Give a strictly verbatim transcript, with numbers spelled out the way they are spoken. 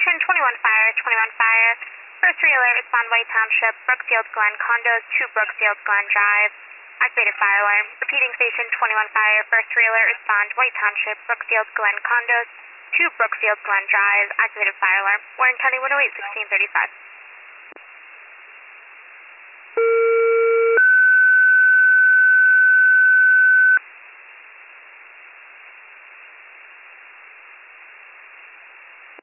Station twenty-one Fire, twenty-one Fire. First three alert, respond White Township, Brookfield Glen Condos, two Brookfield Glen Drive. Activated fire alarm. Repeating Station twenty-one Fire, first three alert, respond White Township, Brookfield Glen Condos, two Brookfield Glen Drive. Activated fire alarm. Warren County one oh eight, sixteen thirty-five.